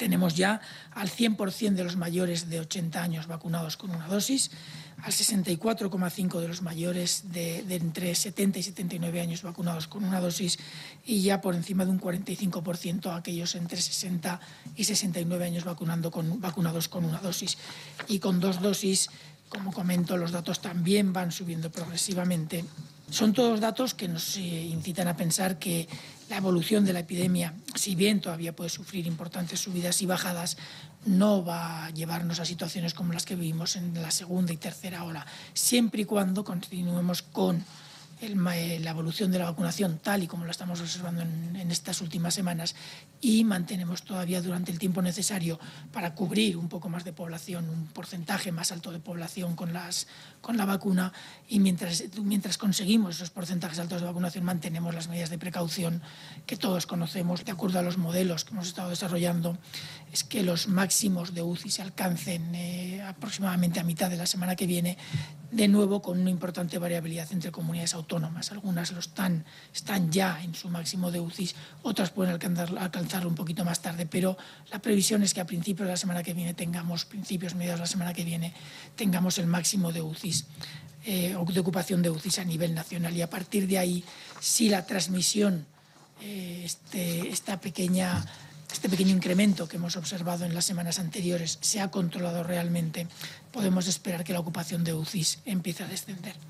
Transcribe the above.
Tenemos ya al 100% de los mayores de 80 años vacunados con una dosis, al 64,5% de los mayores de entre 70 y 79 años vacunados con una dosis y ya por encima de un 45% a aquellos entre 60 y 69 años vacunados con una dosis. Y con 2 dosis, como comento, los datos también van subiendo progresivamente. Son todos datos que nos incitan a pensar que la evolución de la epidemia, si bien todavía puede sufrir importantes subidas y bajadas, no va a llevarnos a situaciones como las que vivimos en la segunda y tercera ola, siempre y cuando continuemos con la evolución de la vacunación tal y como la estamos observando en estas últimas semanas y mantenemos todavía durante el tiempo necesario para cubrir un poco más de población, un porcentaje más alto de población con la vacuna y mientras conseguimos esos porcentajes altos de vacunación mantenemos las medidas de precaución que todos conocemos. De acuerdo a los modelos que hemos estado desarrollando, es que los máximos de UCI se alcancen aproximadamente a mitad de la semana que viene, de nuevo con una importante variabilidad entre comunidades autónomas. Algunas están ya en su máximo de UCI, otras pueden alcanzarlo un poquito más tarde, pero la previsión es que a principios de la semana que viene mediados de la semana que viene, tengamos el máximo de UCI o de ocupación de UCI a nivel nacional y a partir de ahí, si la transmisión, este pequeño incremento que hemos observado en las semanas anteriores se ha controlado realmente, podemos esperar que la ocupación de UCI empiece a descender.